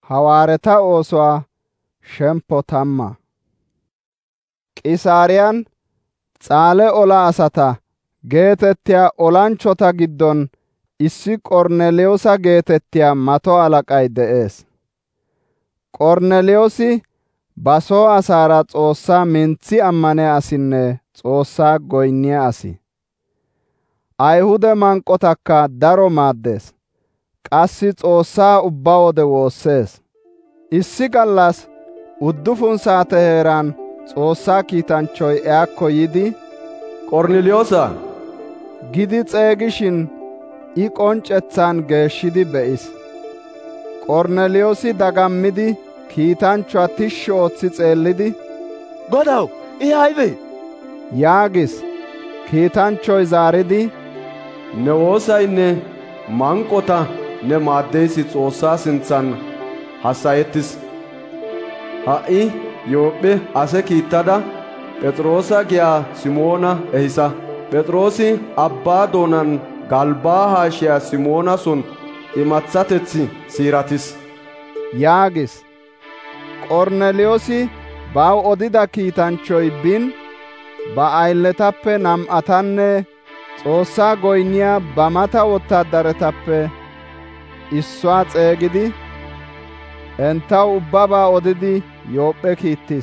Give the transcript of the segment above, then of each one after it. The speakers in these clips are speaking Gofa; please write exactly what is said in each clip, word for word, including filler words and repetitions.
Hawaareta oosuwa shempo tamma. Qisaariyan Xaale ola asata geetettiya olanchota giddon issi Qorneliyoosa geetettiya mato halaqay de'ees. Qorneliyoosi ba soo asaara Xoossaa minththi ammaniya asinne Xoossaa goynniya asi. Ayhude manqotakka daro maaddees. Qassi Xoossaa ubba wode woossees. Issi gallas uddufun saate heeran Xoossaa kiitanchoy iyakko yidi, «Qorneliyoosa» gidi xeygishin I qonccethan geeshshidi be'is. Qorneliyoosi dagammidi kiitanchuwa tishshi ooththi xeellidi, «Godaw, I aybee?» yaagis. Kiitanchoy zaaridi, «Ne woosaynne manqota ne maaddeyssi Xoossaa sinthan hassayettis. Ha"i Yoophe ase kiittada Phexroosa giyaa Simoona ehisa. Phexroosi abbaa doonan galbaa haashiya Simoona son imathateththi siiratis» yaagis. Qorneliyoosi baw odida kiitanchoy bin ba aylletappe nam7atanne Xoossaa goynniya ba mata wotaadaretappe issuwa xeygidi entaw ubbabaa odidi Yoophe kiittis.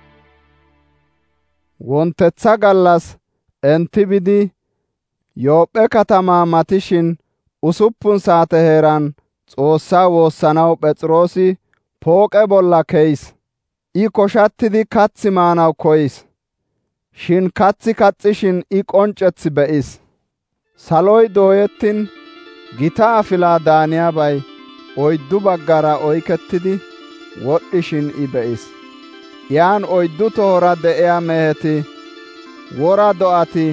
Wontetha gallas enti bidi Yoophe katamaa matishin usuppun saate heeran Xoossaa woossanaw Phexroosi pooqe bolla keyis. I koshattidi kathi maanaw koyis. Shin kathi kaxxishin I qoncceth be'is. Saloy dooyettin gita afilaa daaniyabay oyddu baggara oykettidi wodhishin I be'is. Yaan oyddu tohora de'iya meheti, wora do'ati,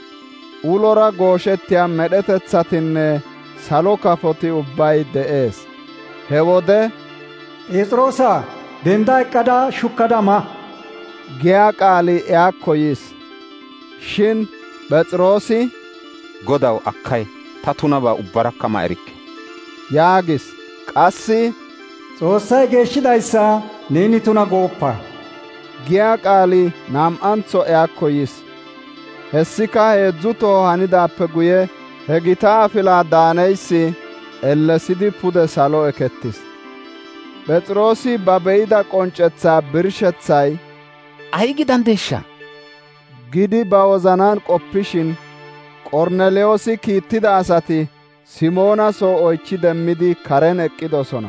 ulora gooshettiya medhetethatinne salo kafoti ubbay de'ees. He wode, «Phexroosa, denda eqqada shukkada ma» giya qaali iyakko yis. Shin Phexroosi, «Godaw akkay, ta tunabaa ubbarakka ma erikke» yaagis. Qassi, «Xoossay geeshshidayssa neeni tuna gooppa» giya qaali nam7antho iyakko yis. Hessika heedzdzu toho hanidaappe guye he gita afilaa daaneyssi ellesidi pude salo ekettis. Phexroosi ba be'ida qonccethaa birshethay, «Ay gidandeeshsha?» gidi ba wozanan qoppishin, Qorneliyoosi kiittida asati Simoona soo oychi demmidi karen eqqidosona.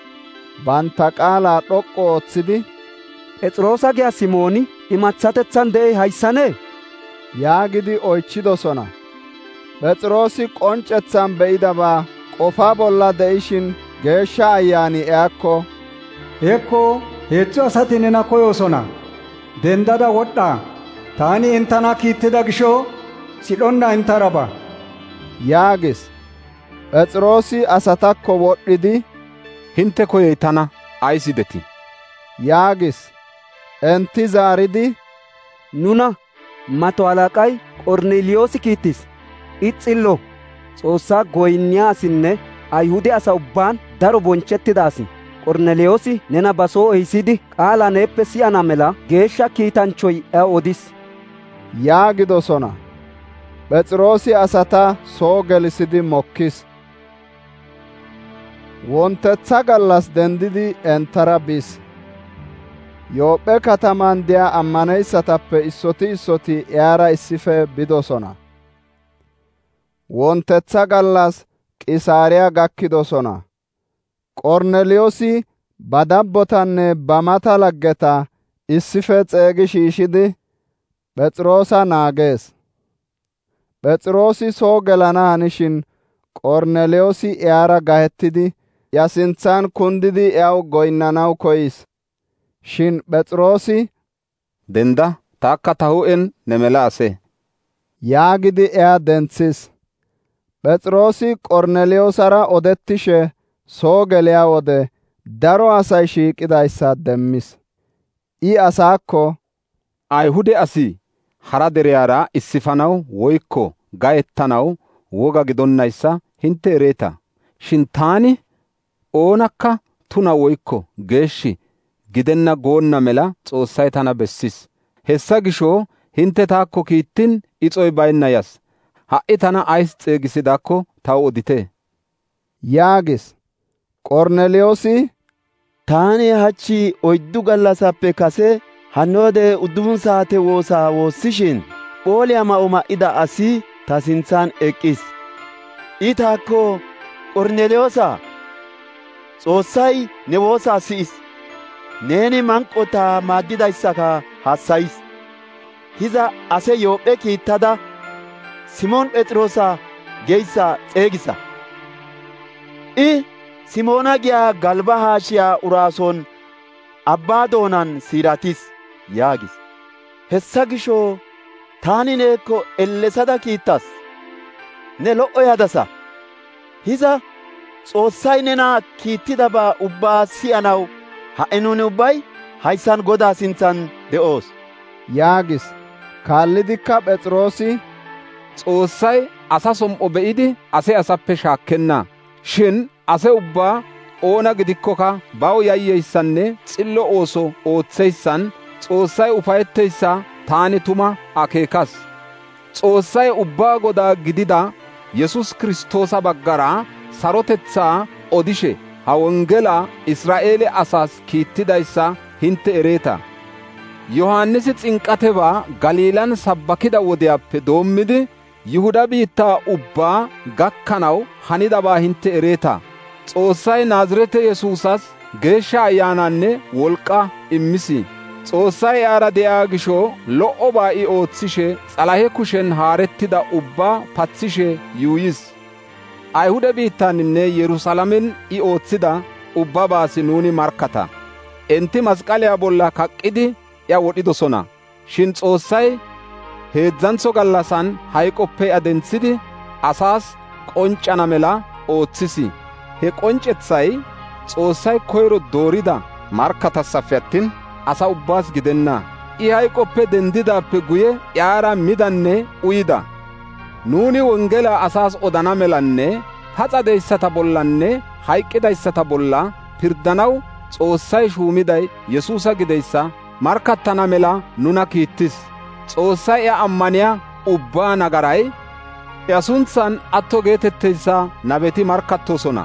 Banta qaalaa dhoqqu ooththidi, «Phexroosa giya Simooni imathatethan de'ey hayssanee?» yaagidi oychidosona. Phexroosi qonccethan be'idabaa qofa bolla de'ishin Geeshsha Ayyaani iyakko, «Hekko heedzdzu asati nena koyoosona. Dendada wodha. Taani entana kiittida gisho sidhonna entara ba» yaagis. Phexroosi asatakko wodhidi, «Hinte koyoy tana ays yidetii?» yaagis. Enti zaaridi, «Nuna mato halaqay Qorneliyoosi kiittis. I xillo, Xoossaa goynniya asinne Ayhude asa ubbaan daro bonchettida asi. Qorneliyoosi nena ba soo ehisidi qaala neeppe siyana mela geeshsha kiitanchoy iya odis» yaagidosona. Phexroosi asata soo gelisidi mokkis. Wontetha gallas dendidi entara bis. Yoophe kataman diya ammaneyssatappe issoti issoti iyara issife bidosona. Wontetha gallas Qisaariya gakkidosona. Qorneliyoosi ba dabbotanne ba mata laggeta issife xeygi shiishidi Phexroosa naagees. Phexroosi soo gelana hanishin Qorneliyoosi iyara gahettidi iya sinthan kundidi iyaw goynnanaw koyis. Shin Phexroosi, «Denda, taakka ta hu'en ne mela ase» yaagidi iya denthis. Phexroosi Qorneliyoosara odettishe soo geliya wode daro asay shiiqidayssa demmis. I asaakko, «Ayhude asi hara dereyara issifanaw woykko gayettanaw woga gidonnayssa hinte ereeta. Shin taani oonakka tuna woykko geeshshi gidenna goonna mela Xoossay tana bessis. Hessa gisho hinte taakko kiittin ixoy baynna yas. Ha'i tana ays xeegisidaakko taw odite» yaagis. Qorneliyoosi, «Taani hachi oyddu gallasappe kase hannoode uddufun saate woosaa woossishin phooliyaa ma'o ma'ida asi ta sinthan eqqis. I taakko, ‹Qorneliyoosa, Xoossay ne woosaa si'is. Neeni manqota maaddidayssaka hassayis. Hiza ase Yoophe kiittada Simoon Phexroosa geyssa xeegisa. I Simoona giyaa galba haashiyaa uraason abbaa doonan siiratis» yaagis. «Hessa gisho taani neekko ellesada kiittas. Ne lo"o yadasa. Hiza Xoossay nena kiittidabaa ubbaa siyanaw ha'i nuni ubbay hayssan Godaa sinthan de'oos» yaagis. Kaallidikka Phexroosi, «Xoossay asa som"o be'idi ase asappe shaakkenna. Shin ase ubbaa oona gidikkoka baw yayyeyssanne xillo ooso ooththeyssan Xoossay ufayetteyssa taani tuma akeekas. Xoossay ubbaa Godaa gidida Yesus Kiristoosa baggara sarotetsaa odishe ha wongelaa Israa'eele asaas kiittidayssa hinte ereeta. Yohaannisi s'inqatebaa Galiilan sabbakida wodiyaappe doommidi Yihuda biittaa ubbaa gakkanaw hanidabaa hinte ereeta. Xoossay Naazirete Yesuusas geeshsha ayyaananne wolqaa immisi. Xoossay iyaara de'iyaa gisho lo"obaa I oothishe S'alahe kushen haarettida ubbaa pathishe yuuyis. Ayihuda biittaaninne Yerusaalamen I ooththida ubbabaasi nuuni markkata. Enti masqaliyaa bolla kaqqidi iya wodhidosona. Shin Xoossay heedzdzantso gallassan hayqoppe iya dentsidi asaas qonccana mela ooththisi. He qonccethay Xoossay koyro doorida markkatassafe attin asa ubbaas gidenna. I hayqoppe dendidaappe guye iyaara midanne uyida. Nuuni wongelaa asaas odana melanne paxa deyssata bollanne hayqqidayssata bolla pirdanaw Xoossay shuumiday Yesuusa gideyssa markkattana mela nuna kiittis. Xoossay iya ammaniyaa ubbaa nagaray iya suntsan atto geetetteyssa nabeti markkattoosona»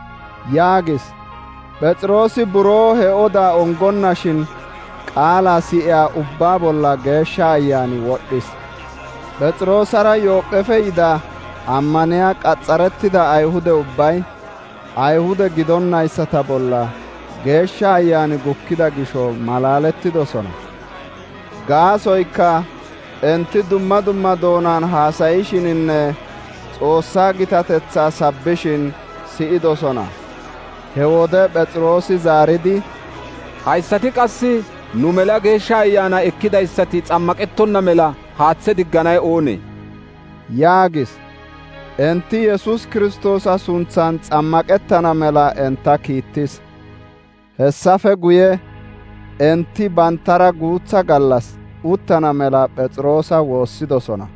yaagis. Phexroosi buroo he odaa ongonnashin qaalaa si'iyaa ubbaa bolla Geeshsha Ayyaani wodhis. Phexroosara Yoophefe yida ammaniyaa qaxxarettida Ayihude ubbay Ayihude gidonnayssata bolla Geeshsha Ayyaani gukkida gisho malaalettidosona. Gaasoykka enti dumma dumma doonaan haasayishininne Xoossaa gitatetsaa sabbishin si'idosona. He wode Phexroosi zaaridi, «Hayssati qassi nu mela Geeshsha Ayyaana ekkidayssati xammaqettonna mela haathe digganay oonee?» yaagis. Enti Yesus Kiristoosa sunthan xammaqettana mela enta kiittis. Hessafe guye enti banttara guutha gallas uttana mela Phexroosa woossidosona.